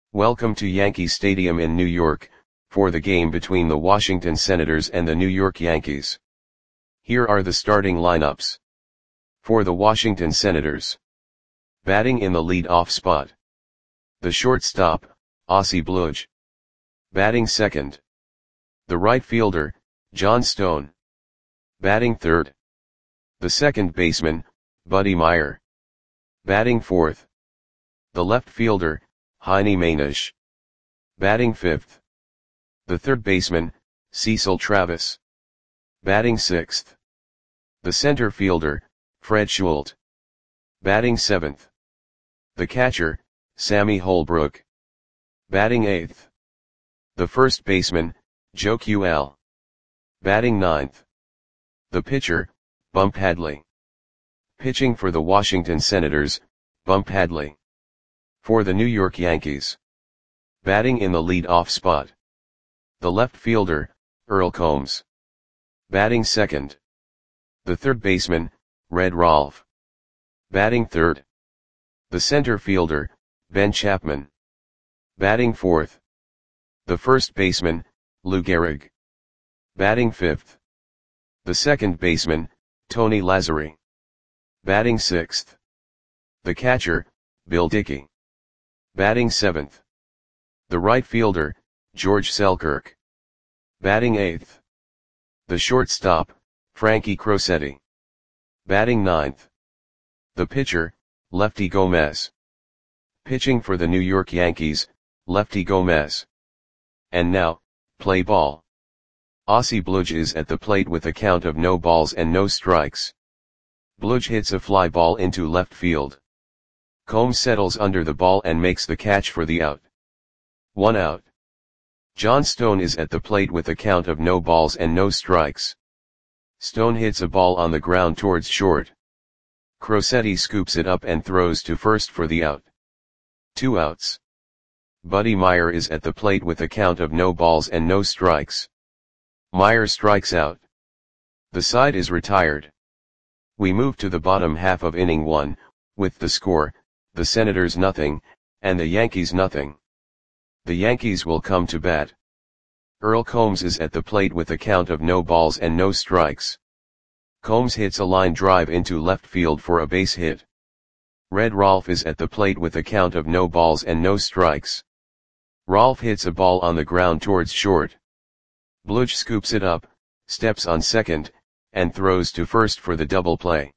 Welcome to Yankee Stadium in New York, for the game between the Washington Senators and the New York Yankees. Here are the starting lineups. For the Washington Senators. Batting in the lead-off spot. The shortstop, Ozzie Bluge. Batting second. The right fielder, John Stone. Batting third. The second baseman, Buddy Myer. Batting fourth. The left fielder, Heinie Mainisch. Batting fifth. The third baseman, Cecil Travis. Batting sixth. The center fielder, Fred Schulte. Batting seventh. The catcher, Sammy Holbrook. Batting eighth. The first baseman, Joe Qual. Batting ninth. The pitcher, Bump Hadley. Pitching for the Washington Senators, Bump Hadley. For the New York Yankees. Batting in the lead-off spot. The left fielder, Earl Combs. Batting second. The third baseman, Red Rolfe. Batting third. The center fielder, Ben Chapman. Batting fourth. The first baseman, Lou Gehrig. Batting fifth. The second baseman, Tony Lazzeri. Batting sixth. The catcher, Bill Dickey. Batting seventh. The right fielder, George Selkirk. Batting eighth. The shortstop, Frankie Crosetti. Batting ninth. The pitcher, Lefty Gomez. Pitching for the New York Yankees, Lefty Gomez. And now, play ball. Ozzie Bluge is at the plate with a count of no balls and no strikes. Bluge hits a fly ball into left field. Combs settles under the ball and makes the catch for the out. 1 out. John Stone is at the plate with a count of no balls and no strikes. Stone hits a ball on the ground towards short. Crosetti scoops it up and throws to first for the out. 2 outs. Buddy Myer is at the plate with a count of no balls and no strikes. Myer strikes out. The side is retired. We move to the bottom half of inning 1, with the score, the Senators nothing, and the Yankees nothing. The Yankees will come to bat. Earl Combs is at the plate with a count of no balls and no strikes. Combs hits a line drive into left field for a base hit. Red Rolfe is at the plate with a count of no balls and no strikes. Rolfe hits a ball on the ground towards short. Bluge scoops it up, steps on second, and throws to first for the double play.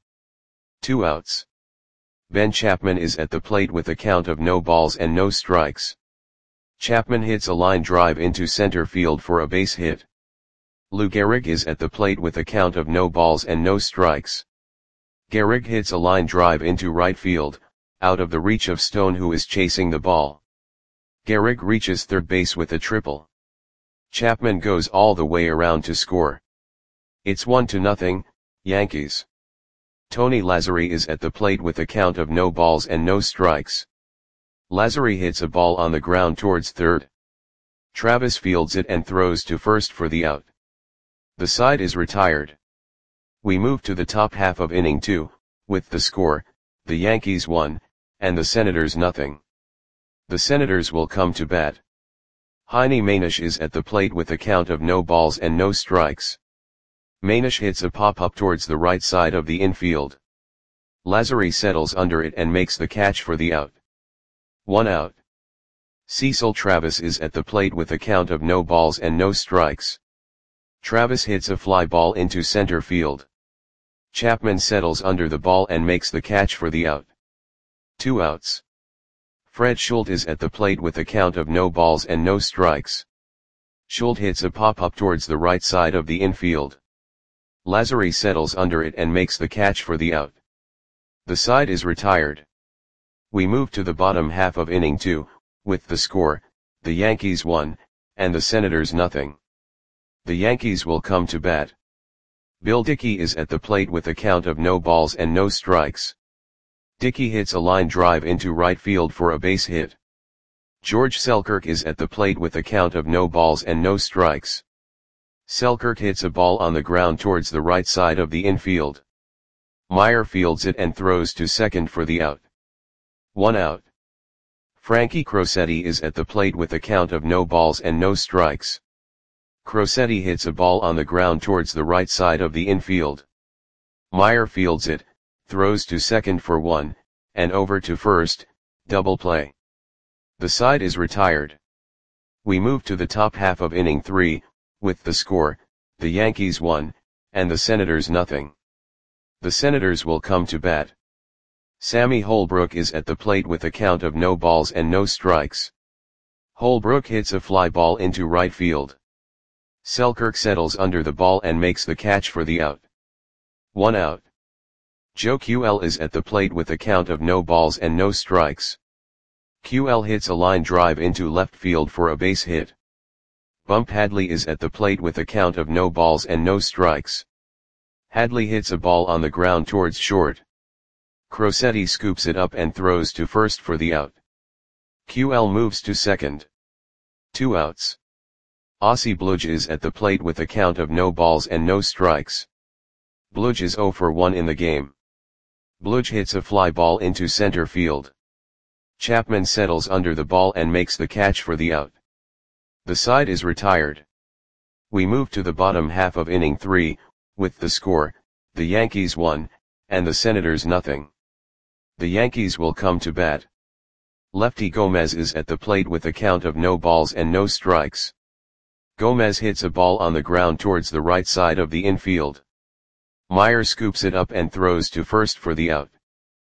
2 outs. Ben Chapman is at the plate with a count of no balls and no strikes. Chapman hits a line drive into center field for a base hit. Lou Gehrig is at the plate with a count of no balls and no strikes. Gehrig hits a line drive into right field, out of the reach of Stone, who is chasing the ball. Gehrig reaches third base with a triple. Chapman goes all the way around to score. It's 1-0, Yankees. Tony Lazzeri is at the plate with a count of no balls and no strikes. Lazzeri hits a ball on the ground towards third. Travis fields it and throws to first for the out. The side is retired. We move to the top half of inning 2, with the score, the Yankees 1, and the Senators nothing. The Senators will come to bat. Heinie Mainisch is at the plate with a count of no balls and no strikes. Mainisch hits a pop-up towards the right side of the infield. Lazzeri settles under it and makes the catch for the out. 1 out. Cecil Travis is at the plate with a count of no balls and no strikes. Travis hits a fly ball into center field. Chapman settles under the ball and makes the catch for the out. 2 outs. Fred Schulte is at the plate with a count of no balls and no strikes. Schulte hits a pop-up towards the right side of the infield. Lazzeri settles under it and makes the catch for the out. The side is retired. We move to the bottom half of inning 2, with the score, the Yankees 1, and the Senators nothing. The Yankees will come to bat. Bill Dickey is at the plate with a count of no balls and no strikes. Dickey hits a line drive into right field for a base hit. George Selkirk is at the plate with a count of no balls and no strikes. Selkirk hits a ball on the ground towards the right side of the infield. Myer fields it and throws to second for the out. 1 out. Frankie Crosetti is at the plate with a count of no balls and no strikes. Crosetti hits a ball on the ground towards the right side of the infield. Meyer fields it, throws to second for one, and over to first, double play. The side is retired. We move to the top half of inning 3, with the score, the Yankees 1, and the Senators nothing. The Senators will come to bat. Sammy Holbrook is at the plate with a count of no balls and no strikes. Holbrook hits a fly ball into right field. Selkirk settles under the ball and makes the catch for the out. 1 out. Joe QL is at the plate with a count of no balls and no strikes. QL hits a line drive into left field for a base hit. Bump Hadley is at the plate with a count of no balls and no strikes. Hadley hits a ball on the ground towards short. Crosetti scoops it up and throws to first for the out. QL moves to second. 2 outs. Ossie Bludge is at the plate with a count of no balls and no strikes. Bludge is 0 for 1 in the game. Bludge hits a fly ball into center field. Chapman settles under the ball and makes the catch for the out. The side is retired. We move to the bottom half of inning 3, with the score, the Yankees 1, and the Senators nothing. The Yankees will come to bat. Lefty Gomez is at the plate with a count of no balls and no strikes. Gomez hits a ball on the ground towards the right side of the infield. Meyer scoops it up and throws to first for the out.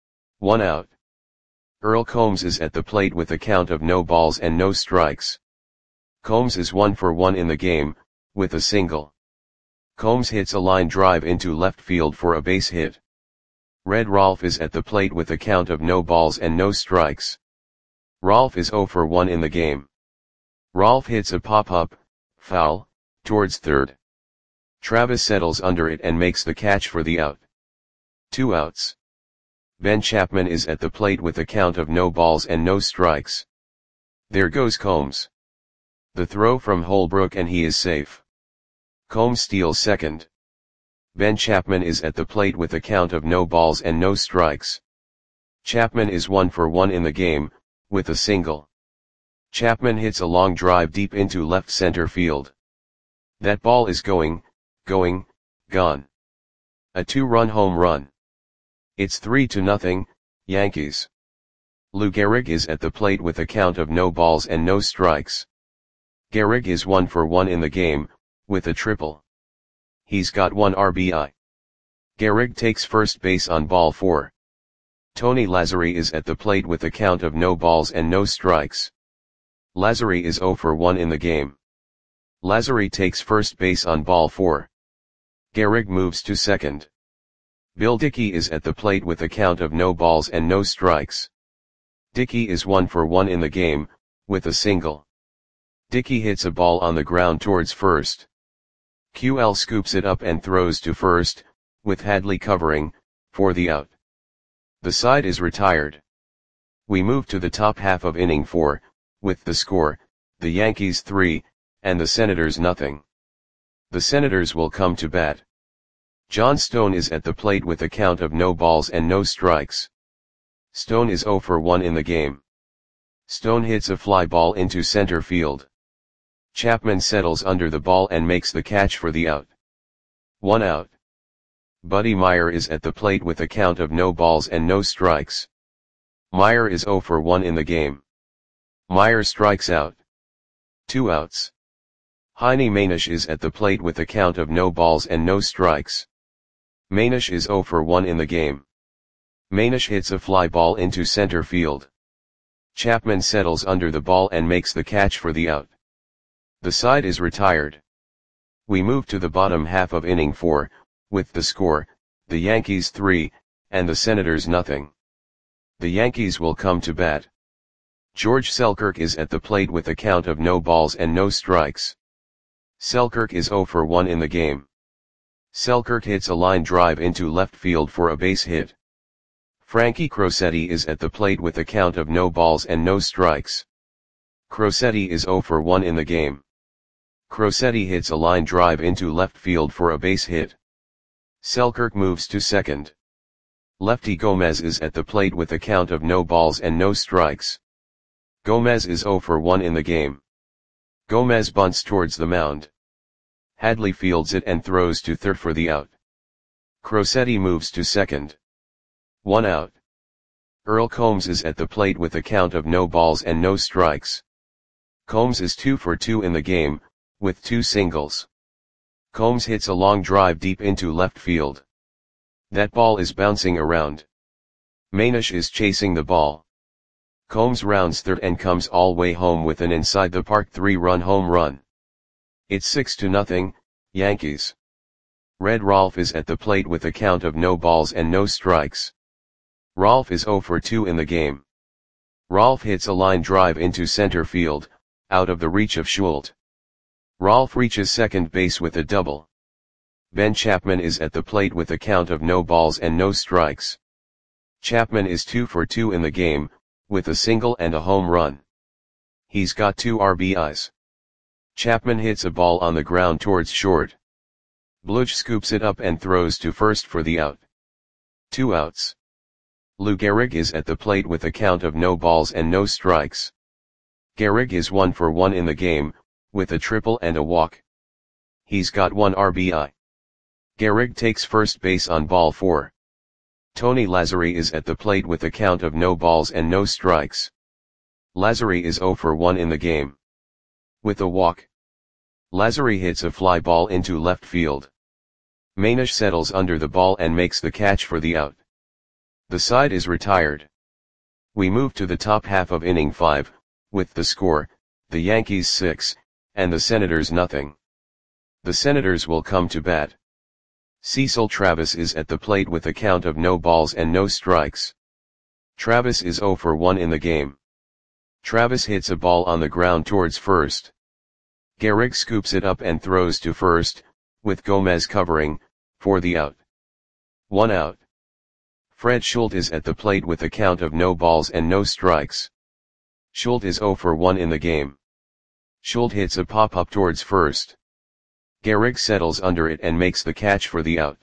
1 out. Earl Combs is at the plate with a count of no balls and no strikes. Combs is 1 for 1 in the game, with a single. Combs hits a line drive into left field for a base hit. Red Rolfe is at the plate with a count of no balls and no strikes. Rolfe is 0 for 1 in the game. Rolfe hits a pop-up, foul, towards third. Travis settles under it and makes the catch for the out. 2 outs. Ben Chapman is at the plate with a count of no balls and no strikes. There goes Combs. The throw from Holbrook and he is safe. Combs steals second. Ben Chapman is at the plate with a count of no balls and no strikes. Chapman is 1 for 1 in the game, with a single. Chapman hits a long drive deep into left center field. That ball is gone. A 2-run home run. It's 3-0, Yankees. Lou Gehrig is at the plate with a count of no balls and no strikes. Gehrig is 1 for 1 in the game, with a triple. He's got 1 RBI. Gehrig takes first base on ball 4. Tony Lazzeri is at the plate with a count of no balls and no strikes. Lazzeri is 0 for 1 in the game. Lazzeri takes first base on ball 4. Gehrig moves to second. Bill Dickey is at the plate with a count of no balls and no strikes. Dickey is 1 for 1 in the game, with a single. Dickey hits a ball on the ground towards first. QL scoops it up and throws to first, with Hadley covering, for the out. The side is retired. We move to the top half of inning 4, with the score, the Yankees 3, and the Senators nothing. The Senators will come to bat. John Stone is at the plate with a count of no balls and no strikes. Stone is 0 for 1 in the game. Stone hits a fly ball into center field. Chapman settles under the ball and makes the catch for the out. 1 out. Buddy Meyer is at the plate with a count of no balls and no strikes. Meyer is 0 for 1 in the game. Meyer strikes out. 2 outs. Heine Manish is at the plate with a count of no balls and no strikes. Manish is 0 for 1 in the game. Manish hits a fly ball into center field. Chapman settles under the ball and makes the catch for the out. The side is retired. We move to the bottom half of inning 4, with the score, the Yankees 3, and the Senators nothing. The Yankees will come to bat. George Selkirk is at the plate with a count of no balls and no strikes. Selkirk is 0 for 1 in the game. Selkirk hits a line drive into left field for a base hit. Frankie Crosetti is at the plate with a count of no balls and no strikes. Crosetti is 0 for 1 in the game. Crosetti hits a line drive into left field for a base hit. Selkirk moves to second. Lefty Gomez is at the plate with a count of no balls and no strikes. Gomez is 0 for 1 in the game. Gomez bunts towards the mound. Hadley fields it and throws to third for the out. Crosetti moves to second. 1 out. Earl Combs is at the plate with a count of no balls and no strikes. Combs is 2 for 2 in the game, with 2 singles. Combs hits a long drive deep into left field. That ball is bouncing around. Manish is chasing the ball. Combs rounds third and comes all way home with an inside the park 3-run home run. It's 6-0, Yankees. Red Rolfe is at the plate with a count of no balls and no strikes. Rolfe is 0 for 2 in the game. Rolfe hits a line drive into center field, out of the reach of Schultz. Rolfe reaches second base with a double. Ben Chapman is at the plate with a count of no balls and no strikes. Chapman is 2 for 2 in the game, with a single and a home run. He's got 2 RBIs. Chapman hits a ball on the ground towards short. Bludge scoops it up and throws to first for the out. 2 outs. Lou Gehrig is at the plate with a count of no balls and no strikes. Gehrig is 1 for 1 in the game, with a triple and a walk. He's got 1 RBI. Gehrig takes first base on ball 4. Tony Lazzeri is at the plate with a count of no balls and no strikes. Lazzeri is 0 for 1 in the game. With a walk. Lazzeri hits a fly ball into left field. Manish settles under the ball and makes the catch for the out. The side is retired. We move to the top half of inning 5, with the score, the Yankees 6, and the Senators nothing. The Senators will come to bat. Cecil Travis is at the plate with a count of no balls and no strikes. Travis is 0 for 1 in the game. Travis hits a ball on the ground towards first. Gehrig scoops it up and throws to first, with Gomez covering, for the out. 1 out. Fred Schultz is at the plate with a count of no balls and no strikes. Schultz is 0 for 1 in the game. Schultz hits a pop-up towards first. Gehrig settles under it and makes the catch for the out.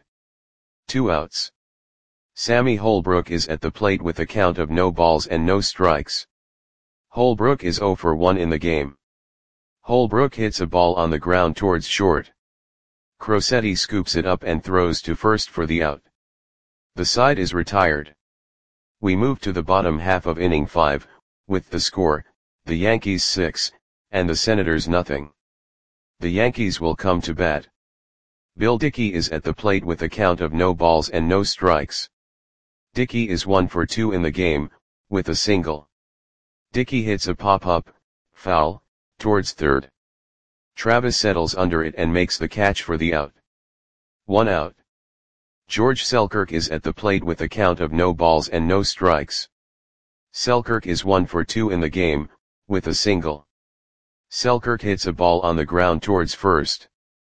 2 outs. Sammy Holbrook is at the plate with a count of no balls and no strikes. Holbrook is 0 for 1 in the game. Holbrook hits a ball on the ground towards short. Crosetti scoops it up and throws to first for the out. The side is retired. We move to the bottom half of inning 5, with the score, the Yankees 6, and the Senators nothing. The Yankees will come to bat. Bill Dickey is at the plate with a count of no balls and no strikes. Dickey is 1 for 2 in the game, with a single. Dickey hits a pop-up, foul, towards third. Travis settles under it and makes the catch for the out. 1 out. George Selkirk is at the plate with a count of no balls and no strikes. Selkirk is 1 for 2 in the game, with a single. Selkirk hits a ball on the ground towards first.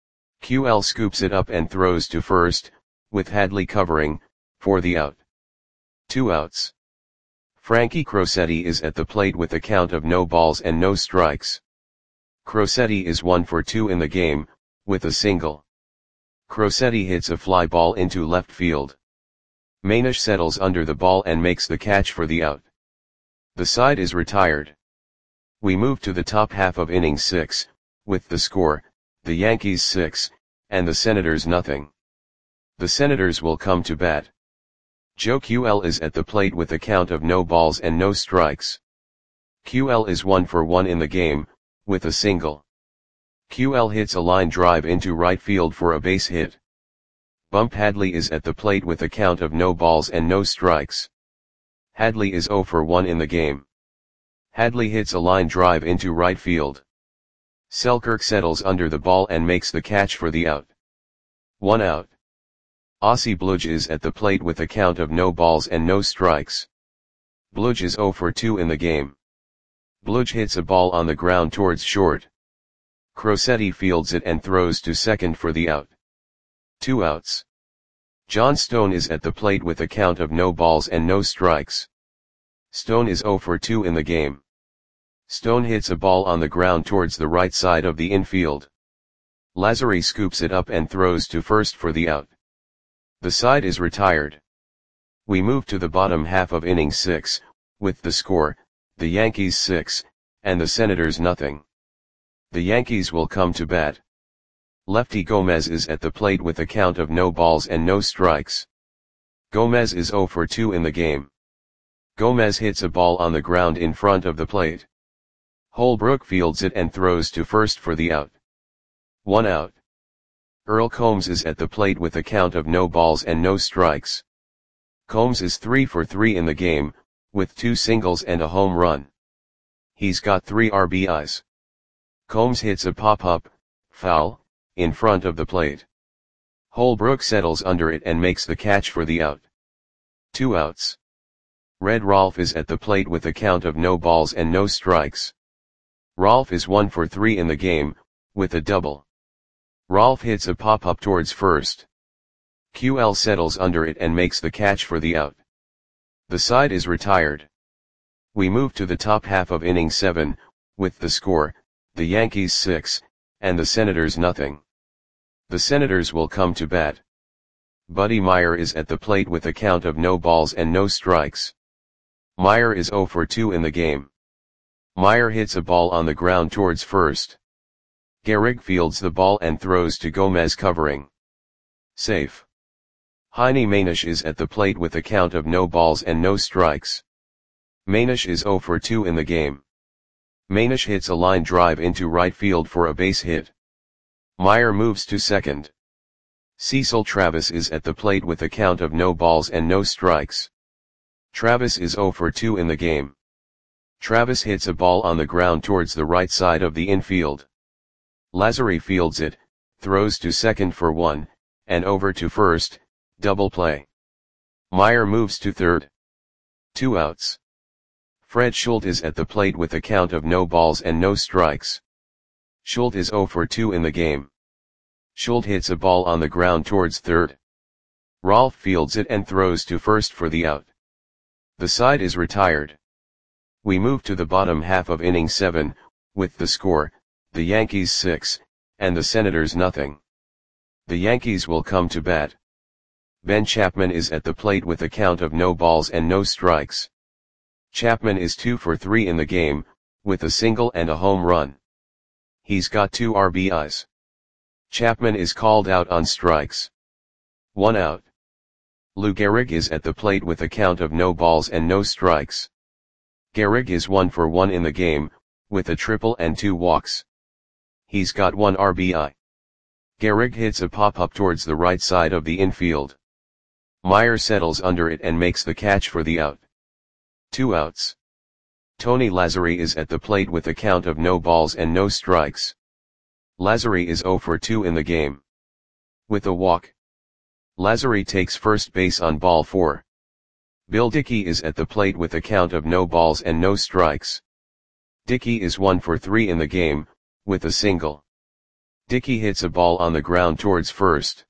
QL scoops it up and throws to first, with Hadley covering, for the out. 2 outs. Frankie Crosetti is at the plate with a count of no balls and no strikes. Crosetti is 1 for 2 in the game, with a single. Crosetti hits a fly ball into left field. Manish settles under the ball and makes the catch for the out. The side is retired. We move to the top half of inning 6, with the score, the Yankees 6, and the Senators nothing. The Senators will come to bat. Joe QL is at the plate with a count of no balls and no strikes. QL is 1 for 1 in the game, with a single. QL hits a line drive into right field for a base hit. Bump Hadley is at the plate with a count of no balls and no strikes. Hadley is 0 for 1 in the game. Hadley hits a line drive into right field. Selkirk settles under the ball and makes the catch for the out. 1 out. Ossie Bludge is at the plate with a count of no balls and no strikes. Bludge is 0 for 2 in the game. Bludge hits a ball on the ground towards short. Crosetti fields it and throws to second for the out. 2 outs. John Stone is at the plate with a count of no balls and no strikes. Stone is 0 for 2 in the game. Stone hits a ball on the ground towards the right side of the infield. Lazzeri scoops it up and throws to first for the out. The side is retired. We move to the bottom half of inning 6, with the score, the Yankees 6, and the Senators nothing. The Yankees will come to bat. Lefty Gomez is at the plate with a count of no balls and no strikes. Gomez is 0 for 2 in the game. Gomez hits a ball on the ground in front of the plate. Holbrook fields it and throws to first for the out. 1 out. Earl Combs is at the plate with a count of no balls and no strikes. Combs is 3 for 3 in the game, with 2 singles and a home run. He's got 3 RBIs. Combs hits a pop-up, foul, in front of the plate. Holbrook settles under it and makes the catch for the out. 2 outs. Red Rolfe is at the plate with a count of no balls and no strikes. Rolfe is 1 for 3 in the game, with a double. Rolfe hits a pop-up towards first. QL settles under it and makes the catch for the out. The side is retired. We move to the top half of inning 7, with the score, the Yankees 6, and the Senators nothing. The Senators will come to bat. Buddy Meyer is at the plate with a count of no balls and no strikes. Meyer is 0 for 2 in the game. Meyer hits a ball on the ground towards first. Gehrig fields the ball and throws to Gomez covering. Safe. Heine Manish is at the plate with a count of no balls and no strikes. Manish is 0 for 2 in the game. Manish hits a line drive into right field for a base hit. Meyer moves to second. Cecil Travis is at the plate with a count of no balls and no strikes. Travis is 0 for 2 in the game. Travis hits a ball on the ground towards the right side of the infield. Lazary fields it, throws to second for 1, and over to first, double play. Meyer moves to third. 2 outs. Fred Schultz is at the plate with a count of no balls and no strikes. Schultz is 0 for 2 in the game. Schultz hits a ball on the ground towards third. Rolfe fields it and throws to first for the out. The side is retired. We move to the bottom half of inning 7, with the score, the Yankees 6, and the Senators nothing. The Yankees will come to bat. Ben Chapman is at the plate with a count of no balls and no strikes. Chapman is 2 for 3 in the game, with a single and a home run. He's got 2 RBIs. Chapman is called out on strikes. 1 out. Lou Gehrig is at the plate with a count of no balls and no strikes. Gehrig is 1 for 1 in the game, with a triple and 2 walks. He's got 1 RBI. Gehrig hits a pop-up towards the right side of the infield. Meyer settles under it and makes the catch for the out. 2 outs. Tony Lazary is at the plate with a count of no balls and no strikes. Lazary is 0 for 2 in the game. With a walk. Lazary takes first base on ball 4. Bill Dickey is at the plate with a count of no balls and no strikes. Dickey is 1 for 3 in the game, with a single. Dickey hits a ball on the ground towards first.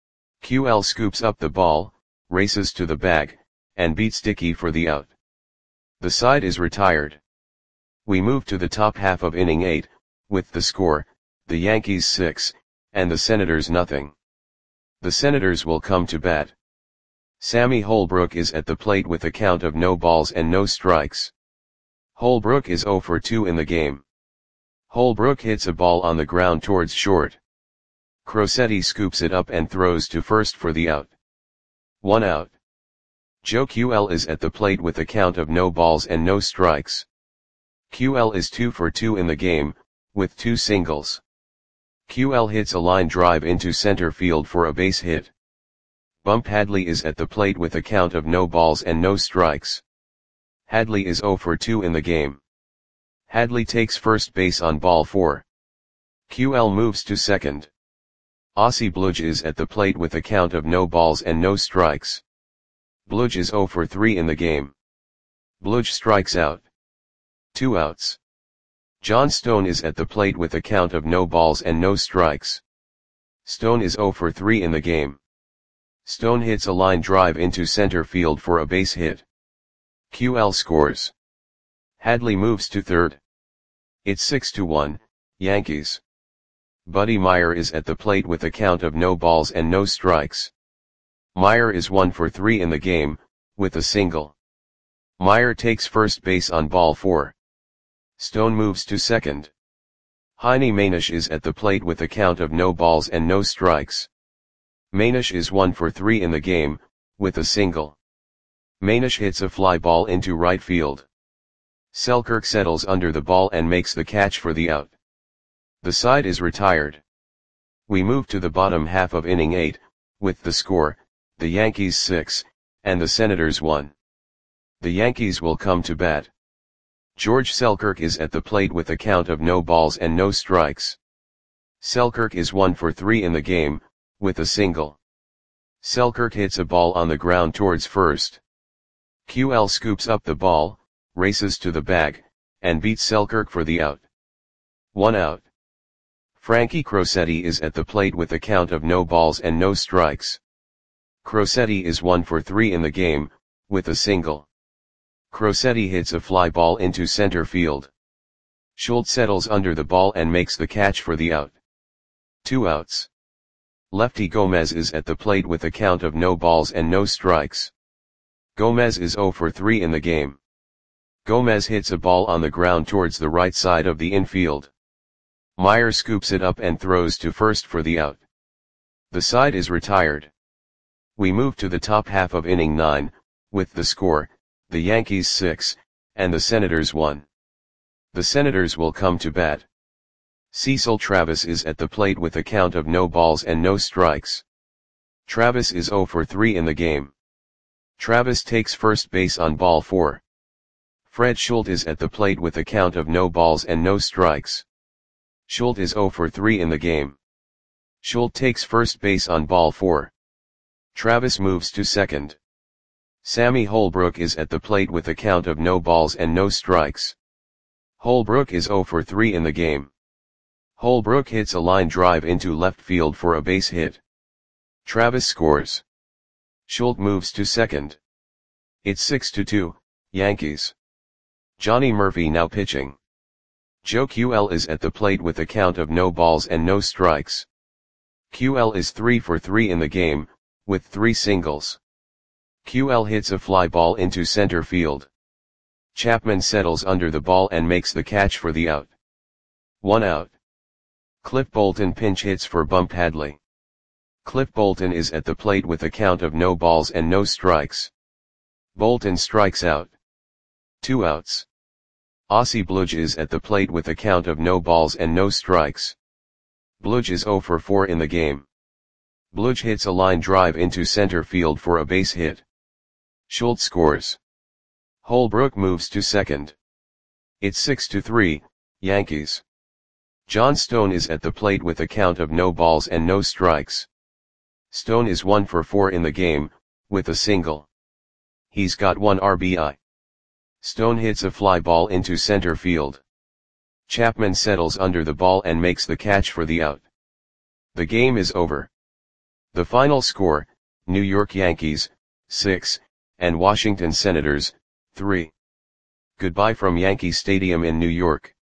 QL scoops up the ball, races to the bag, and beats Dickey for the out. The side is retired. We move to the top half of inning 8, with the score, the Yankees 6, and the Senators nothing. The Senators will come to bat. Sammy Holbrook is at the plate with a count of no balls and no strikes. Holbrook is 0 for 2 in the game. Holbrook hits a ball on the ground towards short. Crosetti scoops it up and throws to first for the out. 1 out. Joe QL is at the plate with a count of no balls and no strikes. QL is 2 for 2 in the game, with 2 singles. QL hits a line drive into center field for a base hit. Bump Hadley is at the plate with a count of no balls and no strikes. Hadley is 0 for 2 in the game. Hadley takes first base on ball 4. QL moves to second. Ossie Bludge is at the plate with a count of no balls and no strikes. Bludge is 0 for 3 in the game. Bludge strikes out. 2 outs. John Stone is at the plate with a count of no balls and no strikes. Stone is 0 for 3 in the game. Stone hits a line drive into center field for a base hit. QL scores. Hadley moves to third. It's 6-1, Yankees. Buddy Meyer is at the plate with a count of no balls and no strikes. Meyer is 1 for 3 in the game, with a single. Meyer takes first base on ball 4. Stone moves to second. Heine Manish is at the plate with a count of no balls and no strikes. Manish is 1 for 3 in the game, with a single. Manish hits a fly ball into right field. Selkirk settles under the ball and makes the catch for the out. The side is retired. We move to the bottom half of inning 8, with the score, the Yankees 6, and the Senators 1. The Yankees will come to bat. George Selkirk is at the plate with a count of no balls and no strikes. Selkirk is 1 for 3 in the game, with a single. Selkirk hits a ball on the ground towards first. QL scoops up the ball, races to the bag, and beats Selkirk for the out. 1 out. Frankie Crosetti is at the plate with a count of no balls and no strikes. Crosetti is 1 for 3 in the game, with a single. Crosetti hits a fly ball into center field. Schultz settles under the ball and makes the catch for the out. 2 outs. Lefty Gomez is at the plate with a count of no balls and no strikes. Gomez is 0 for 3 in the game. Gomez hits a ball on the ground towards the right side of the infield. Meyer scoops it up and throws to first for the out. The side is retired. We move to the top half of inning 9, with the score, the Yankees 6, and the Senators 1. The Senators will come to bat. Cecil Travis is at the plate with a count of no balls and no strikes. Travis is 0 for 3 in the game. Travis takes first base on ball 4. Fred Schultz is at the plate with a count of no balls and no strikes. Schultz is 0 for 3 in the game. Schultz takes first base on ball 4. Travis moves to second. Sammy Holbrook is at the plate with a count of no balls and no strikes. Holbrook is 0 for 3 in the game. Holbrook hits a line drive into left field for a base hit. Travis scores. Schultz moves to second. It's 6-2, Yankees. Johnny Murphy now pitching. Joe QL is at the plate with a count of no balls and no strikes. QL is 3 for 3 in the game, with 3 singles. QL hits a fly ball into center field. Chapman settles under the ball and makes the catch for the out. 1 out. Cliff Bolton pinch hits for Bump Hadley. Cliff Bolton is at the plate with a count of no balls and no strikes. Bolton strikes out. 2 outs. Ossie Bludge is at the plate with a count of no balls and no strikes. Bludge is 0 for 4 in the game. Bludge hits a line drive into center field for a base hit. Schultz scores. Holbrook moves to second. It's 6-3, Yankees. John Stone is at the plate with a count of no balls and no strikes. Stone is 1 for 4 in the game, with a single. He's got 1 RBI. Stone hits a fly ball into center field. Chapman settles under the ball and makes the catch for the out. The game is over. The final score, New York Yankees, 6, and Washington Senators, 3. Goodbye from Yankee Stadium in New York.